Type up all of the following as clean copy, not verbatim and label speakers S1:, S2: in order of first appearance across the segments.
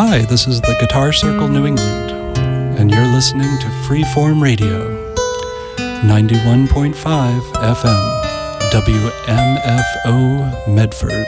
S1: Hi, this is the Guitar Circle New England, and you're listening to Freeform Radio, 91.5 FM, WMFO Medford.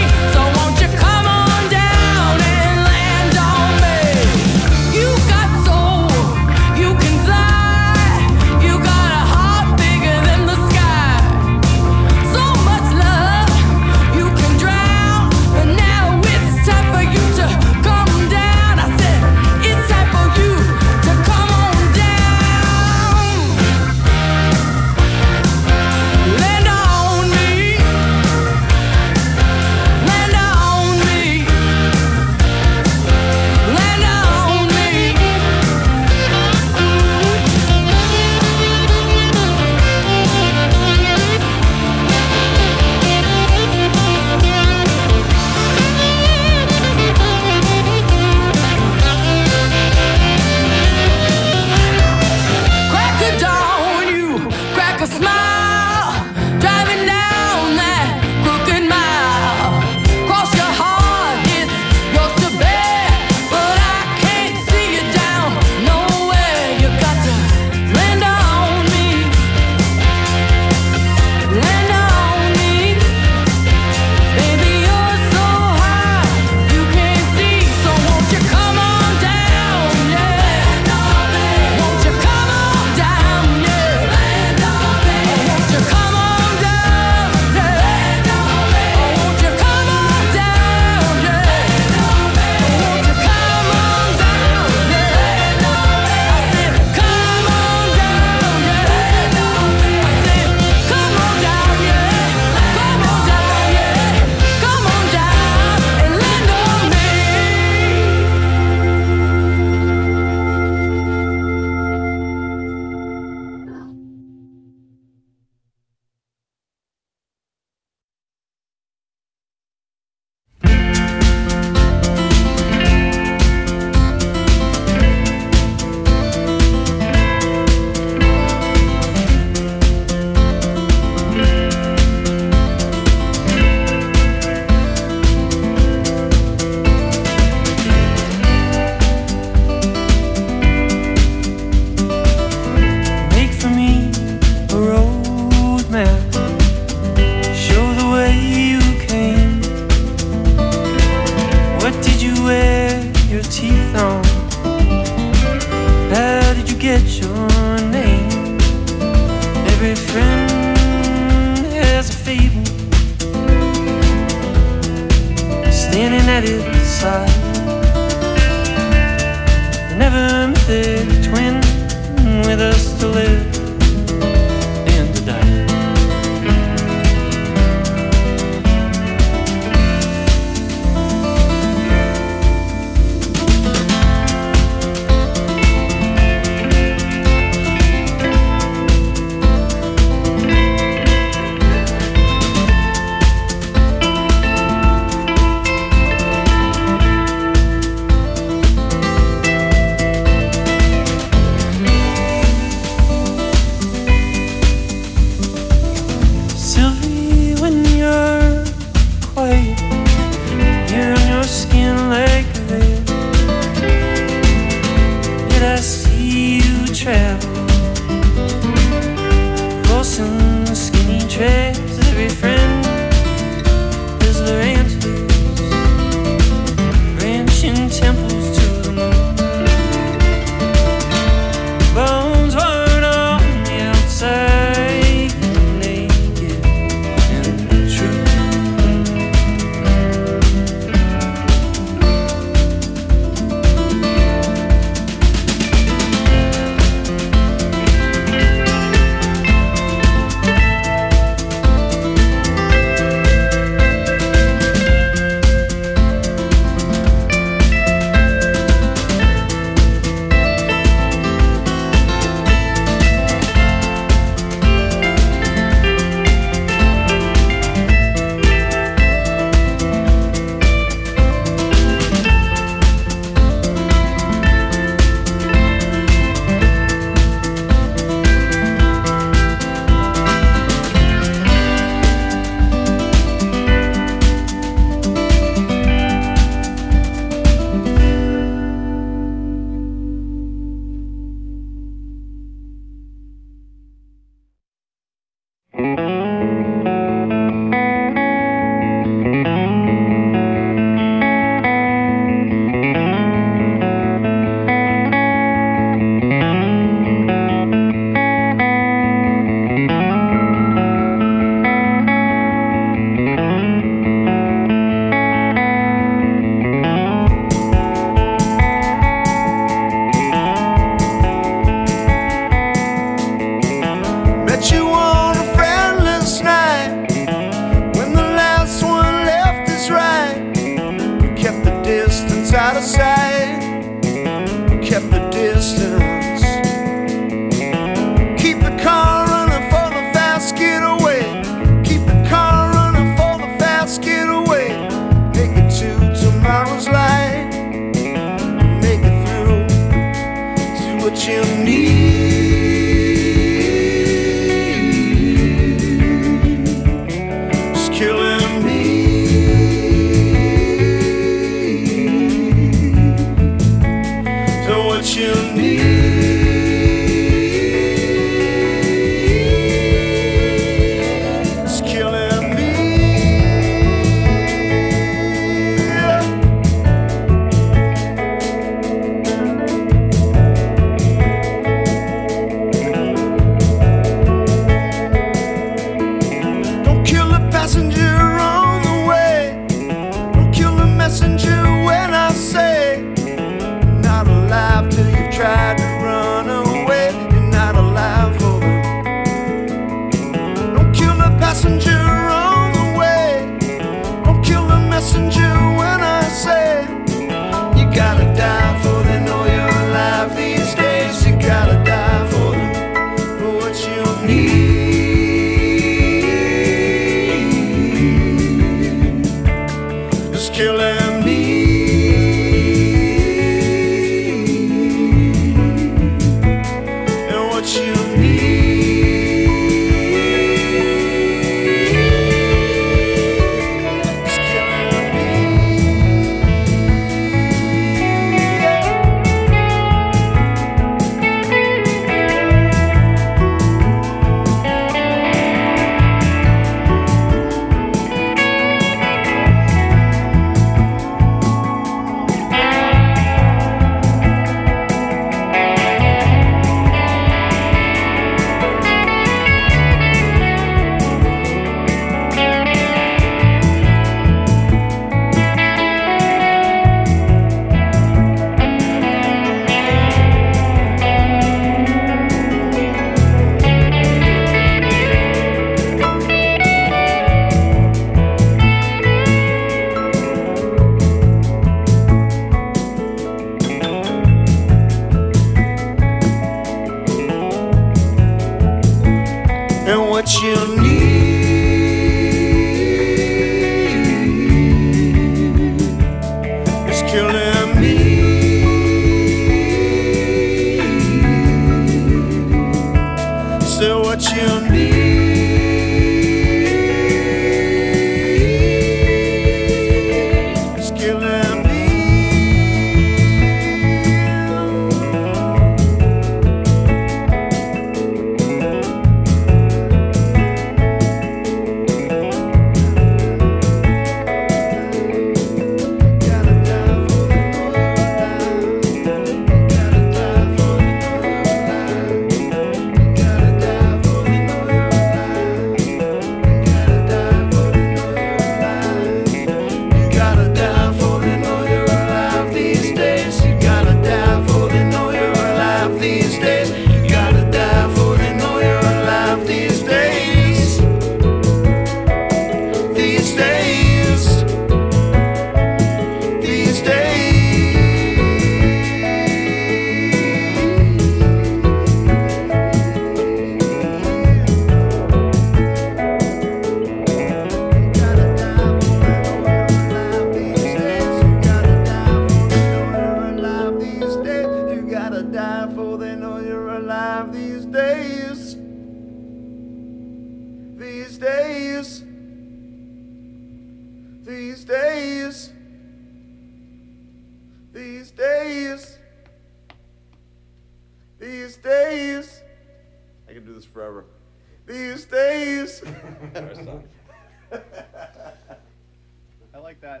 S2: I like that.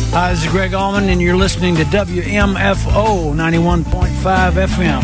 S2: Hi, this is Greg Allman, and you're listening to WMFO 91.5 FM.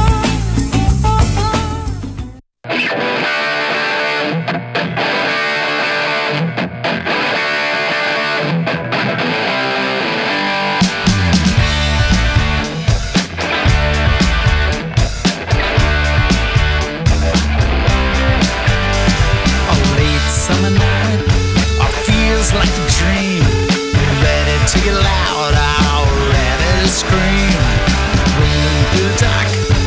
S3: Summer night, feels like a dream. Ready to get loud, ready to scream. Rolling through the dark,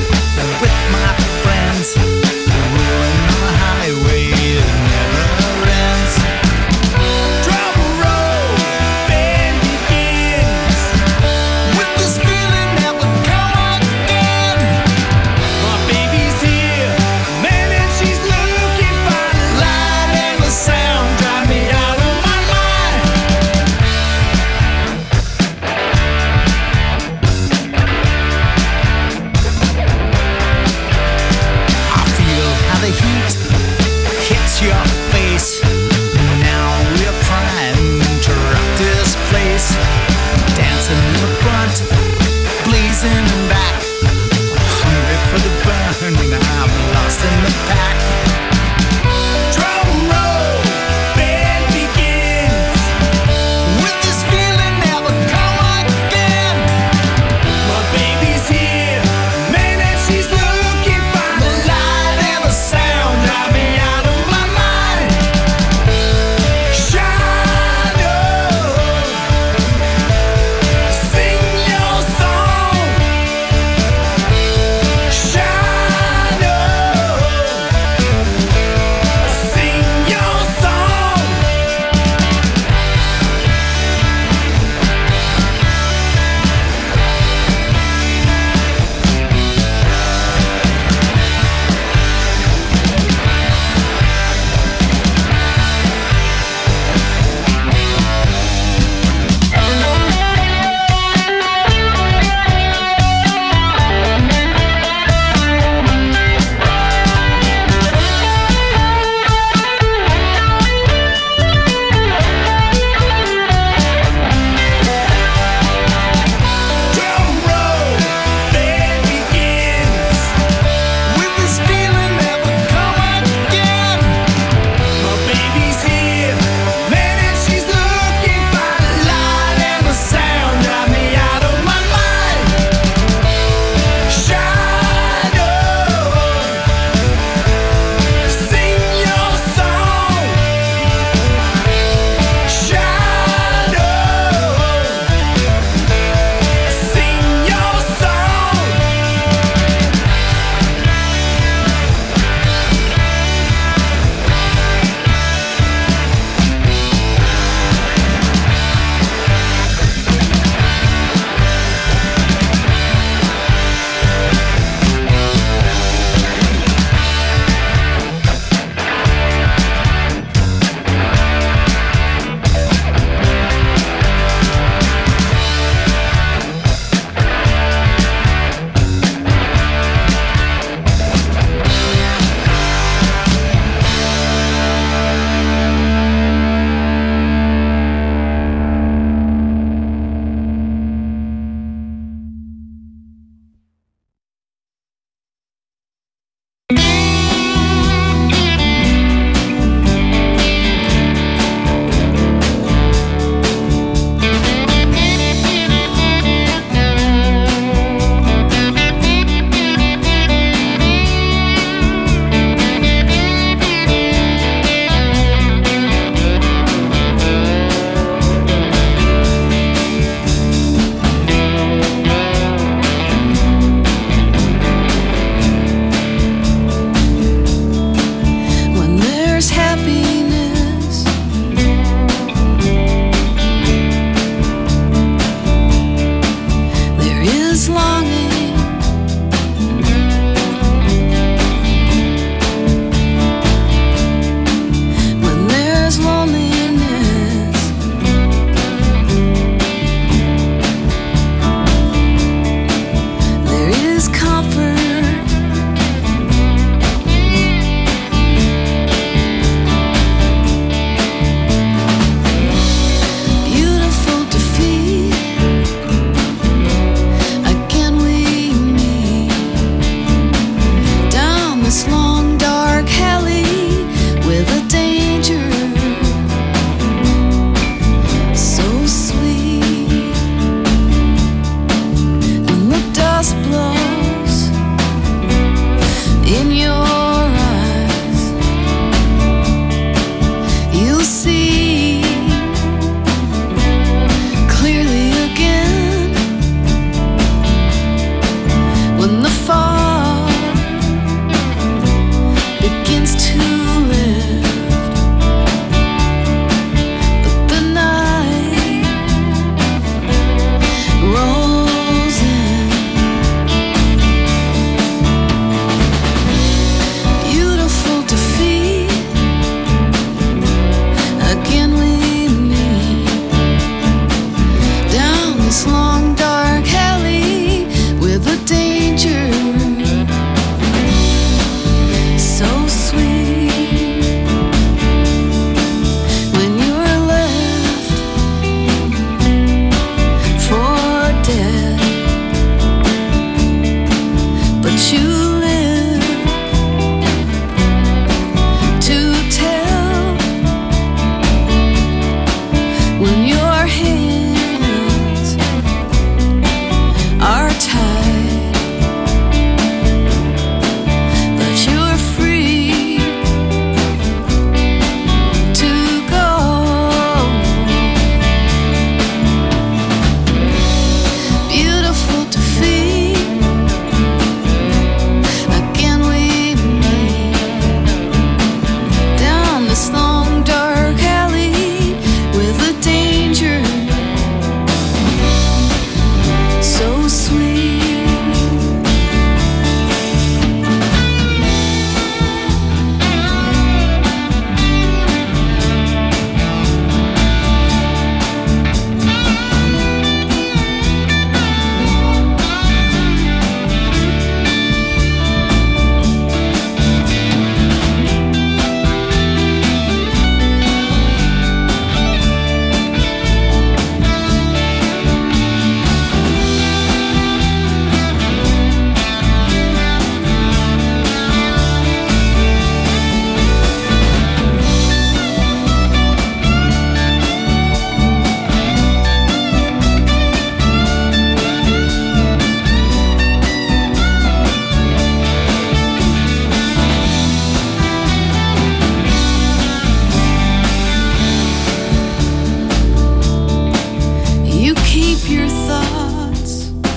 S4: your thoughts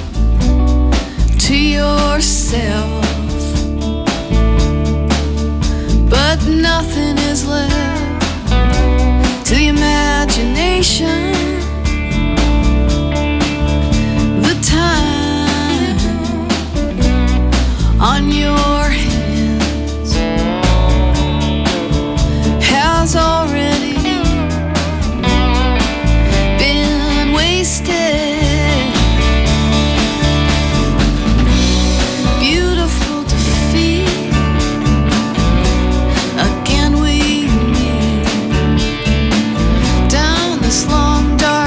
S4: to yourself, but nothing is left to the imagination. The time on your hands has already been wasted. Beautiful defeat, again we meet down this long dark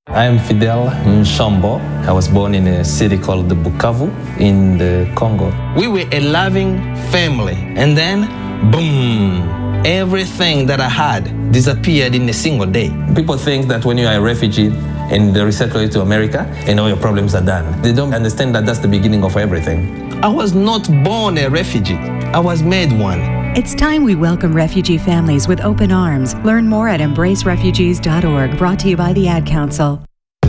S5: I am Fidel Nshambo. I was born in a city called Bukavu in the Congo. We were a loving family, and then, boom, everything that I had disappeared in a single day. People think that when you are a refugee and they resettle you to America and all your problems are done. They don't understand that that's the beginning of everything. I was not born a refugee. I was made one.
S6: It's time we welcome refugee families with open arms. Learn more at embracerefugees.org, brought to you by the Ad Council.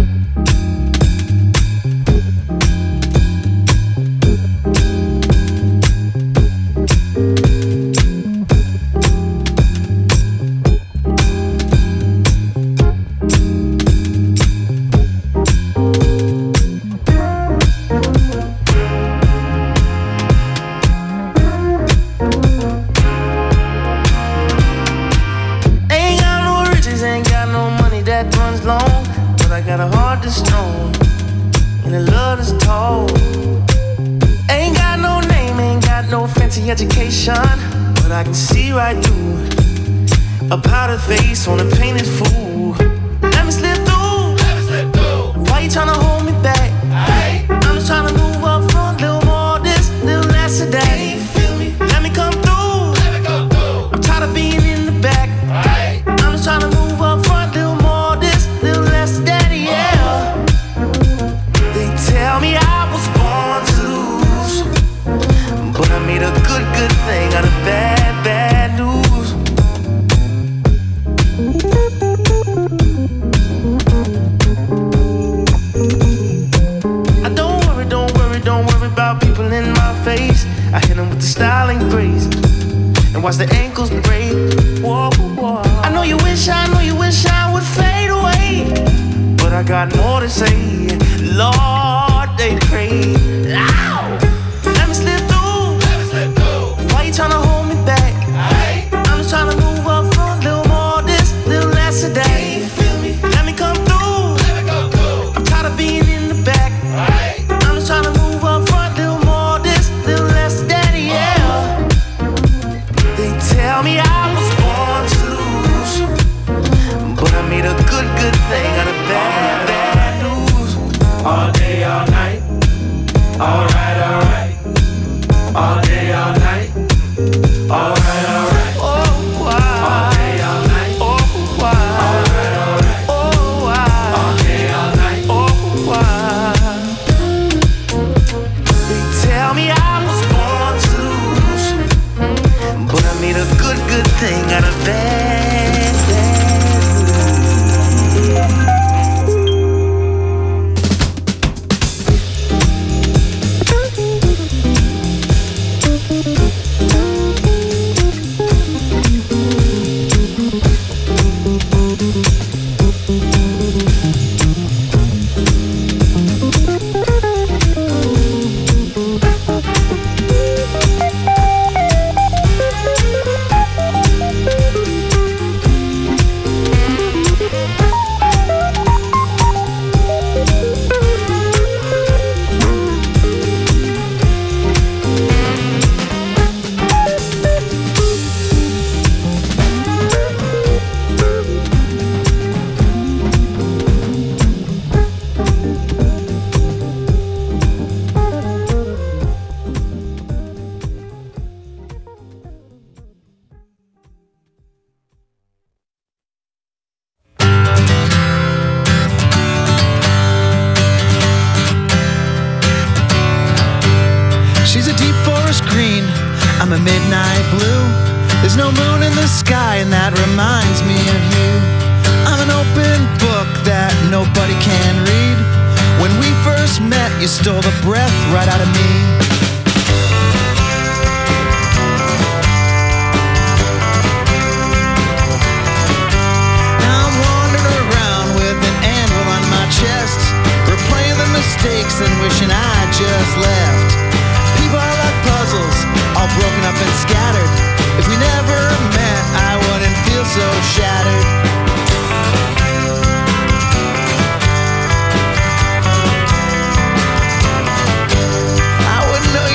S7: Education, but I can see right through a powdered face on a painted fool. Let me slip through. Why you tryna hold me back? I'm just tryna move up front, little more this, little less of that. Feel me? Let me come through. I'm tired of being in the back. I'm just tryna move up front, little more this, little less of that. Yeah. They tell me I was born to lose, but I made a good thing out of bad news. I don't worry about people in my face. I hit them with the style and grace, and watch the ankles break. Whoa, whoa. I know you wish I would fade away, but I got more to say. Lord, they pray. Ow! Let me slip through. Why you tryna hold me back? I'm just tryna move up front, little more this, little less of that. Feel me? Let me come through. I'm tired of being in the back. I'm just tryna move up front, little more this, little less of that. Yeah. They tell me I was born to lose, but I made a good thing out of bad news.
S8: All day, all night. Alright. All day, all night. Alright.
S7: Oh, why?
S8: All day, all night.
S7: Oh, why?
S8: Alright.
S7: Oh, why?
S8: All day, all night.
S7: Oh, why? They tell me I was born to lose, but I made a good thing out of bad news.
S3: She's a deep forest green, I'm a midnight blue. There's no moon in the sky and that reminds me of you. I'm an open book that nobody can read. When we first met, you stole the breath right out of me. Now I'm wandering around with an anvil on my chest, replaying the mistakes and wishing I just left. People are like puzzles, all broken up and scattered. If we never met, I wouldn't feel so shattered. I wouldn't know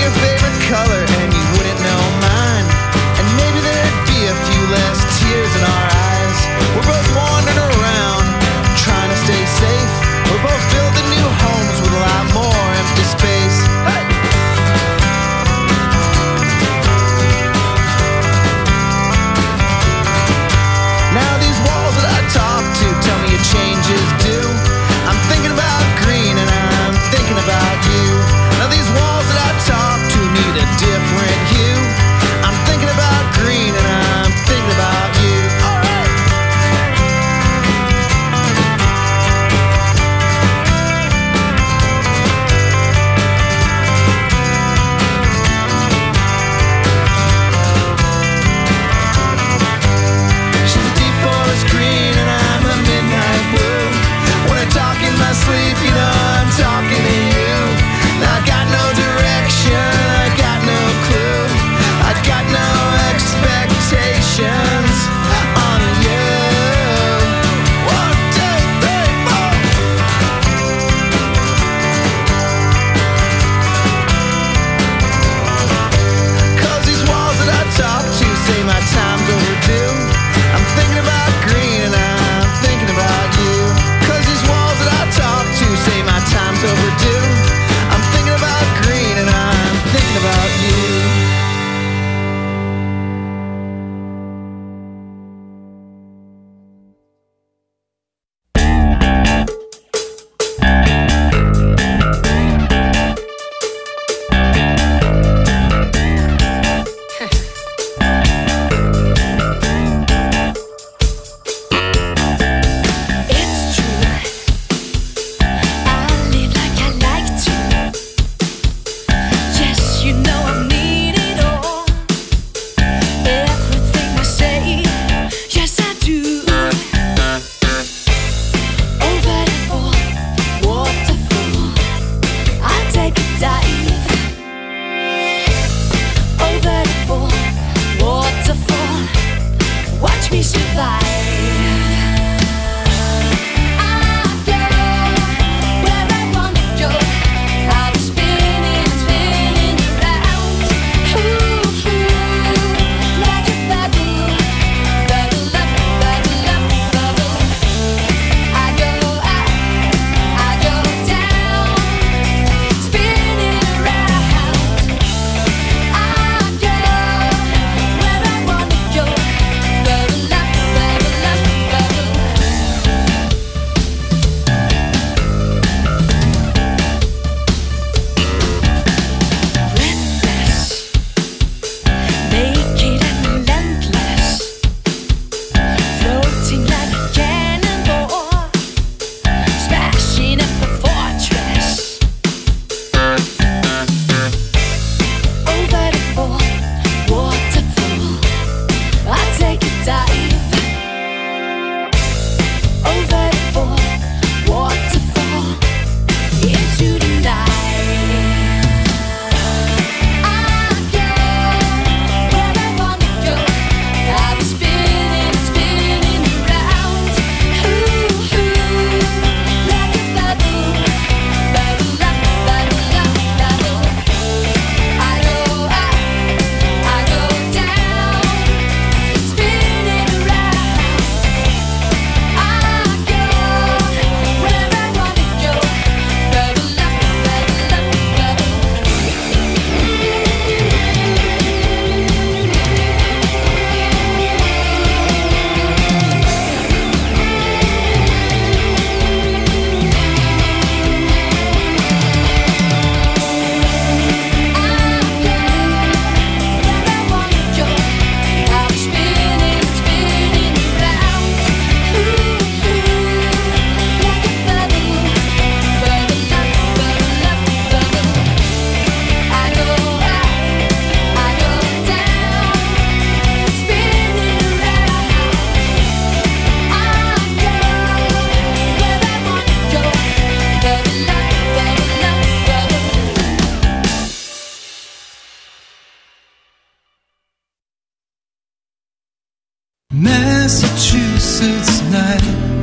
S3: Massachusetts night,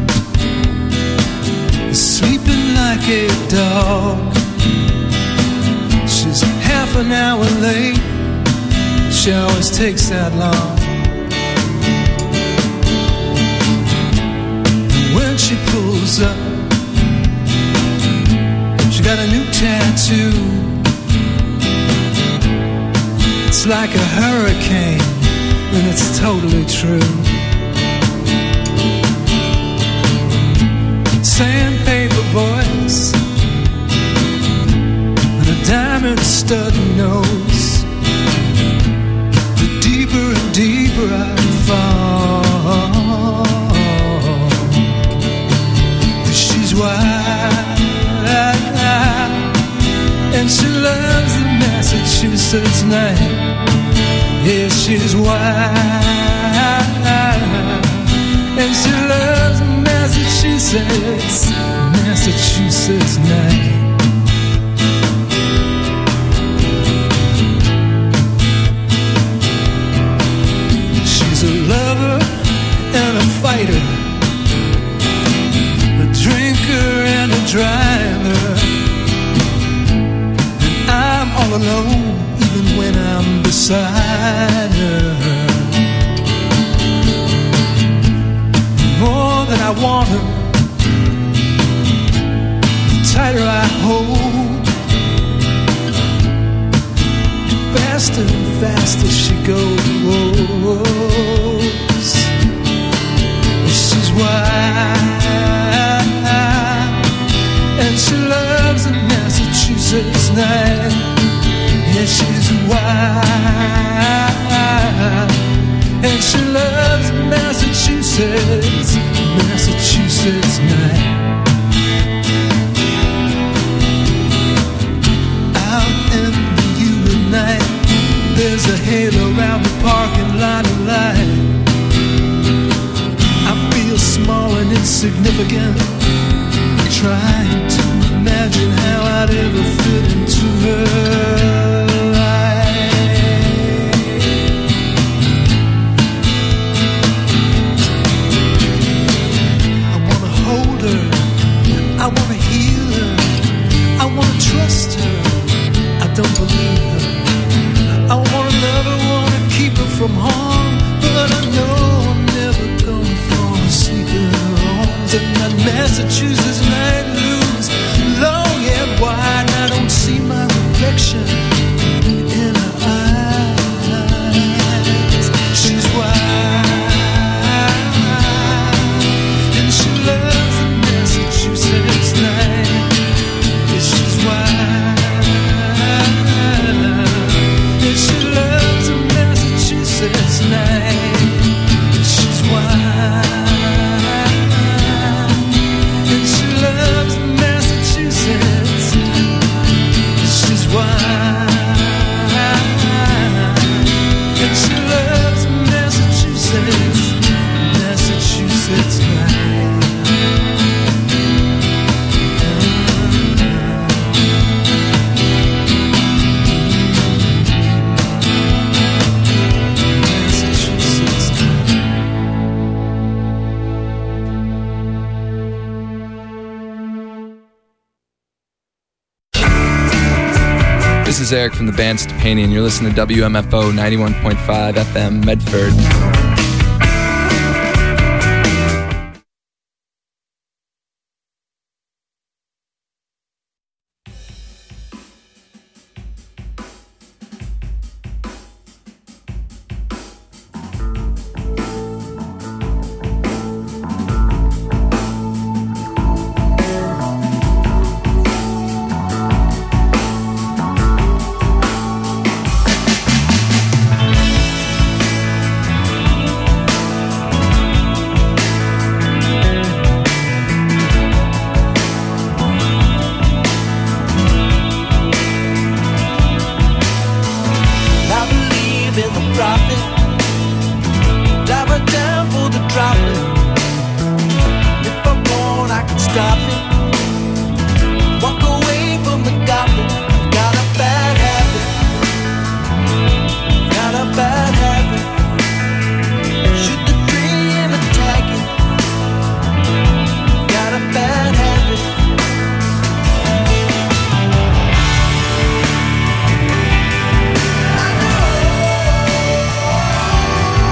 S3: sleeping like a dog. She's half an hour late, she always takes that long. When she pulls up, she got a new tattoo. It's like a hurricane, and it's totally true. Sandpaper voice and a diamond stud nose. The deeper and deeper I fall, she's wild, and she loves the Massachusetts night. Yeah, she's wild, and she loves Massachusetts night. She's a lover and a fighter, a drinker and a driver, and I'm all alone even when I'm beside her. More than I want her, the tighter I hold. Faster and faster she goes. She's wild, and she loves the Massachusetts night. Yeah, she's wild, and she loves Massachusetts night. Out in the Utah night, there's a halo around the parking lot of light. I feel small and insignificant, trying to imagine how I'd ever fit into her life.
S9: is Eric from the band Stupani, and you're listening to WMFO 91.5 FM Medford.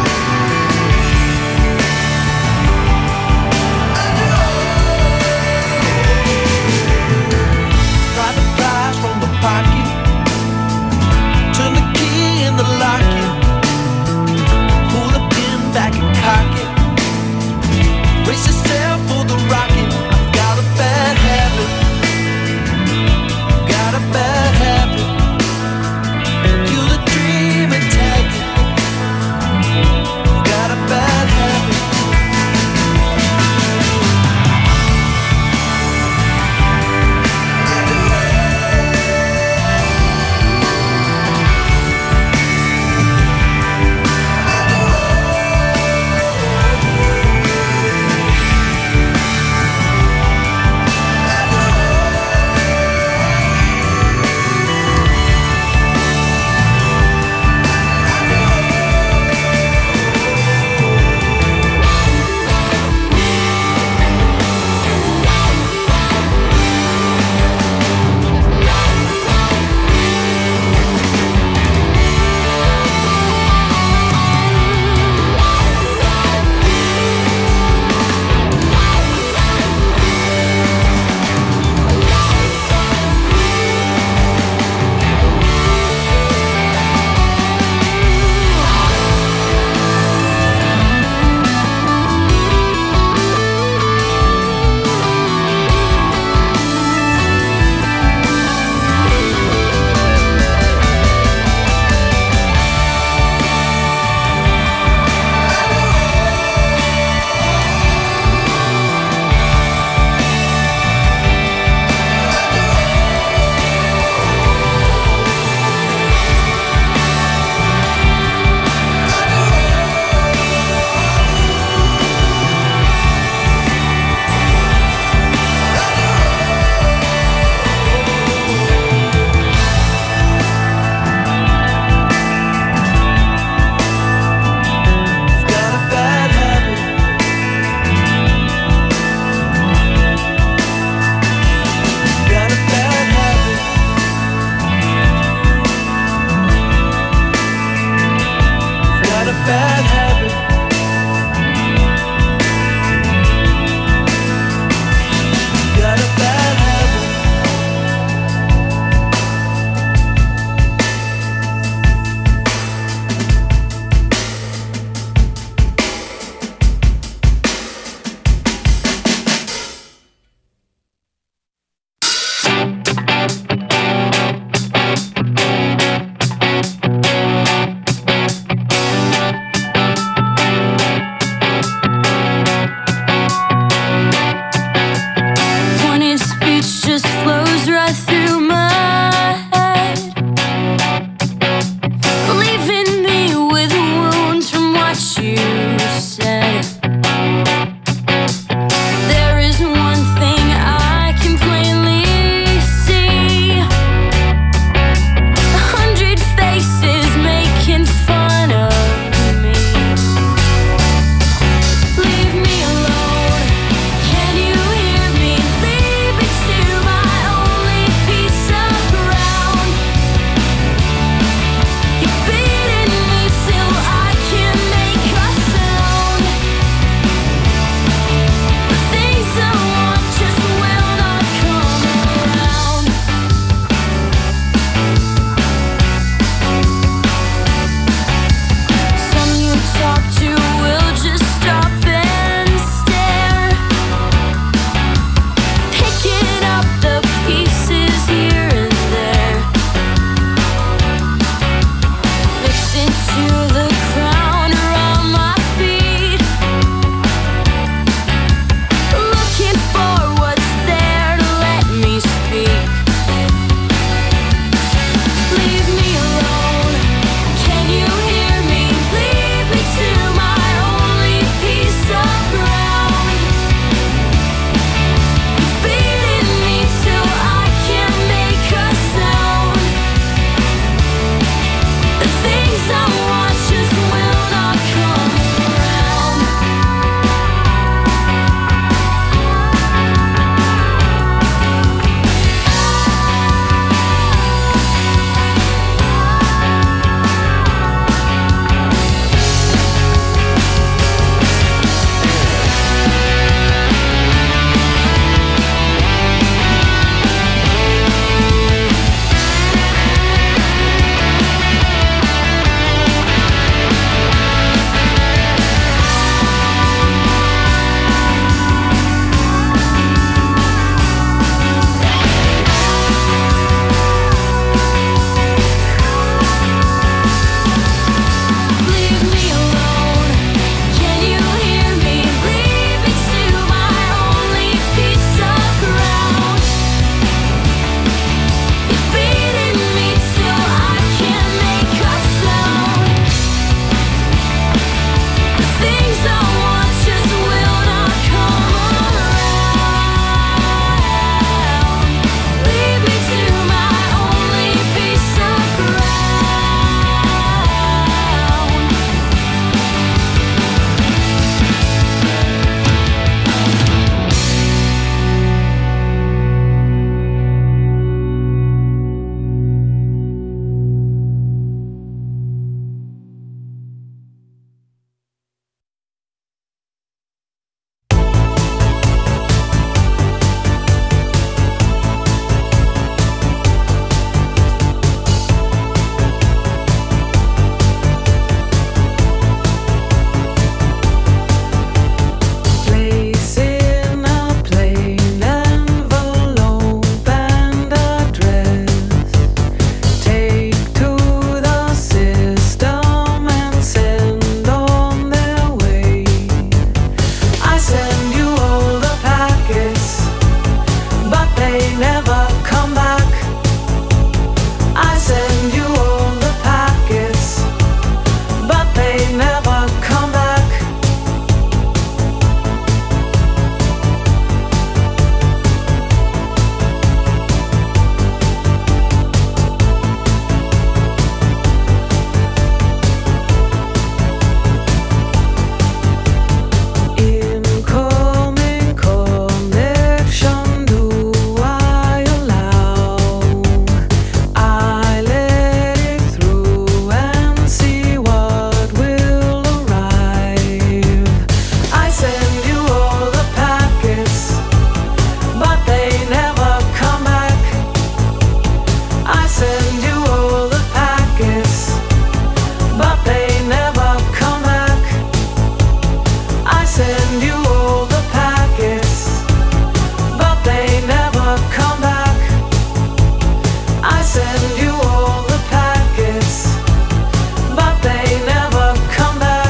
S10: I send you all the packets, but they never come back. I send you all the packets, but they never come back.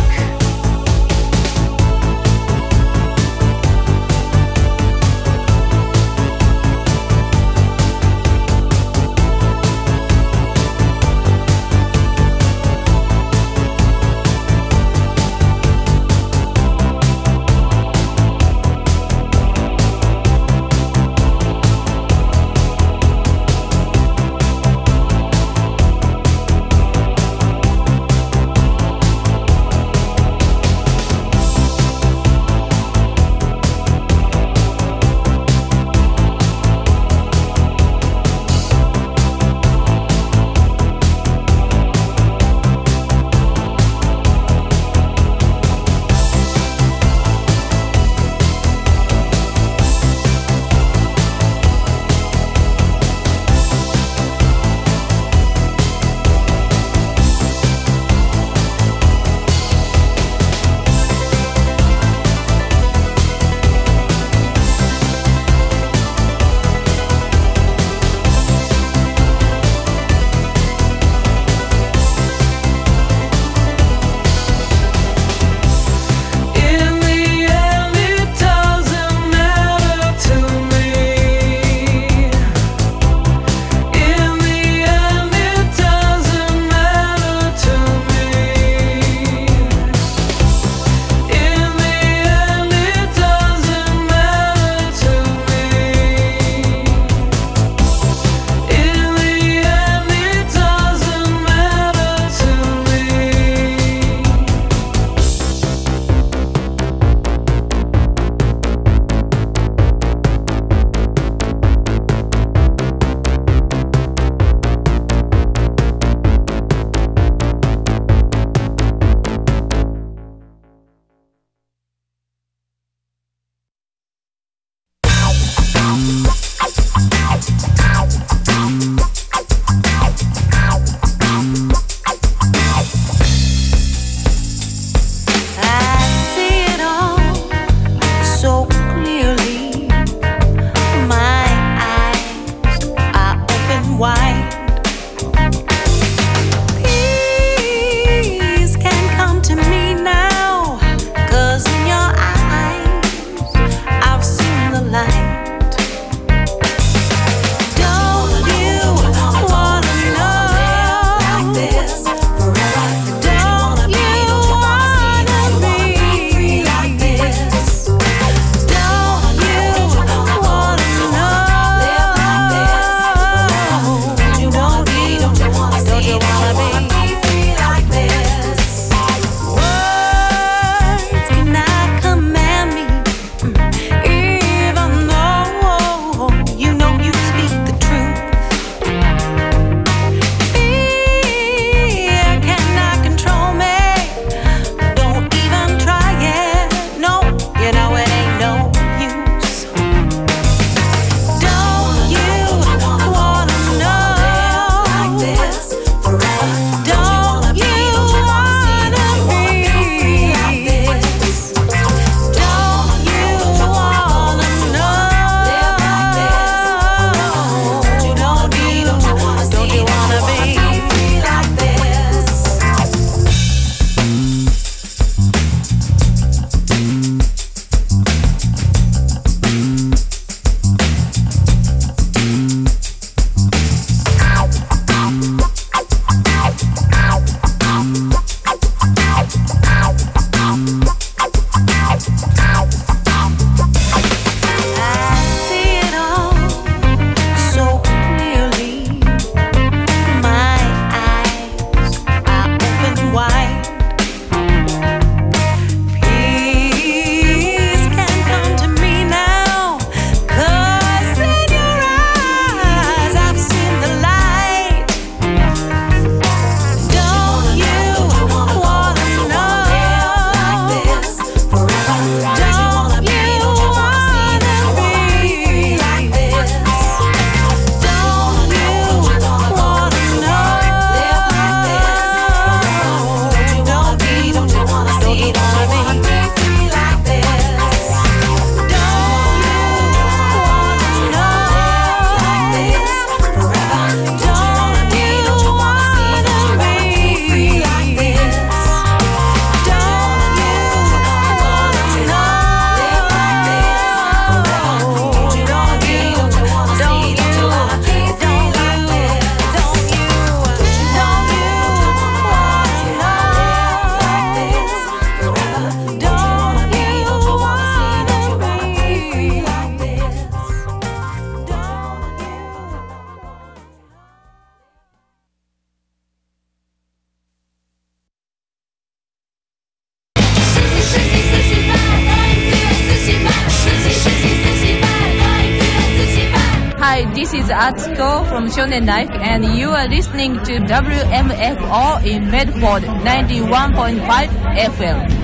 S11: is Atsuko from Shonen Life, and you are listening to WMFO in Medford 91.5 FM.